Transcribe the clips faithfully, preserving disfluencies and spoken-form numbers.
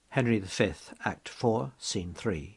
Henry the Fifth, Act four, Scene three.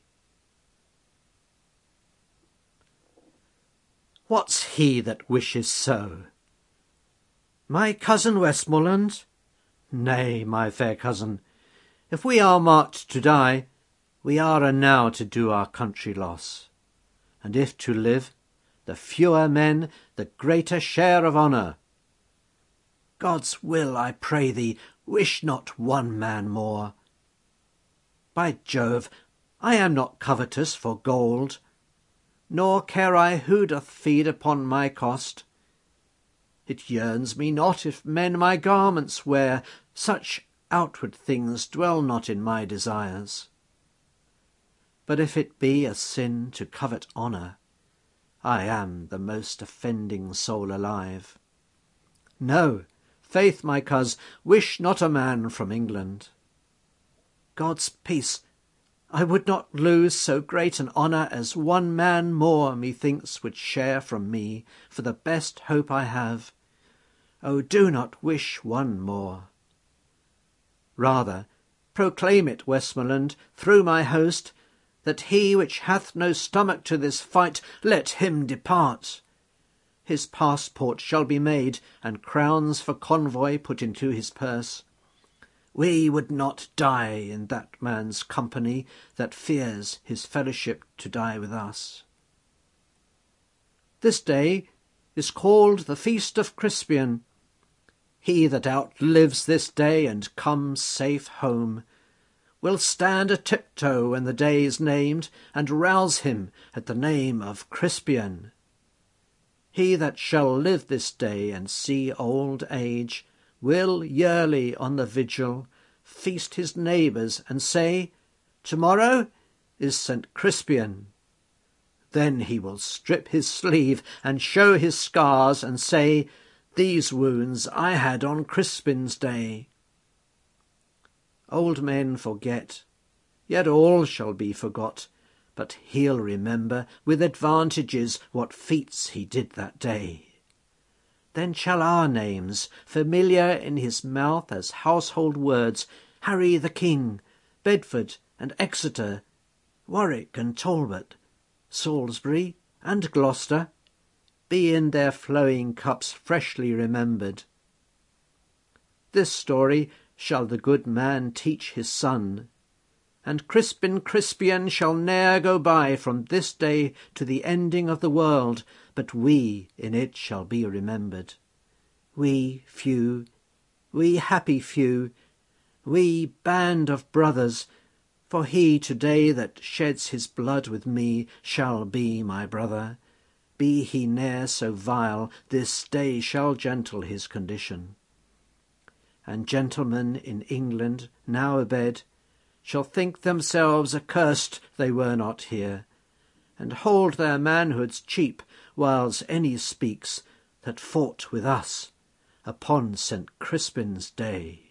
What's he that wishes so? My cousin Westmoreland? Nay, my fair cousin, if we are marked to die, we are enow to do our country loss. And if to live, the fewer men, the greater share of honour. God's will, I pray thee, wish not one man more. By Jove, I am not covetous for gold, nor care I who doth feed upon my cost. It yearns me not if men my garments wear, such outward things dwell not in my desires. But if it be a sin to covet honour, I am the most offending soul alive. No, faith, my coz, wish not a man from England. God's peace, I would not lose so great an honour as one man more, methinks, would share from me for the best hope I have. Oh, do not wish one more. Rather, proclaim it, Westmoreland, through my host, that he which hath no stomach to this fight, let him depart. His passport shall be made, and crowns for convoy put into his purse. We would not die in that man's company that fears his fellowship to die with us. This day is called the Feast of Crispian. He that outlives this day and comes safe home will stand a tiptoe when the day is named, and rouse him at the name of Crispian. He that shall live this day and see old age will yearly on the vigil feast his neighbours and say, "Tomorrow is Saint Crispian." Then he will strip his sleeve and show his scars and say, "These wounds I had on Crispin's day." Old men forget, yet all shall be forgot, but he'll remember with advantages what feats he did that day. Then shall our names, familiar in his mouth as household words, Harry the King, Bedford and Exeter, Warwick and Talbot, Salisbury and Gloucester, be in their flowing cups freshly remembered. This story shall the good man teach his son, and Crispin Crispian shall ne'er go by from this day to the ending of the world, but we in it shall be remembered. We few, we happy few, we band of brothers, for he to-day that sheds his blood with me shall be my brother. Be he ne'er so vile, this day shall gentle his condition. And gentlemen in England now abed shall think themselves accursed they were not here, and hold their manhoods cheap, whiles any speaks that fought with us upon Saint Crispin's day.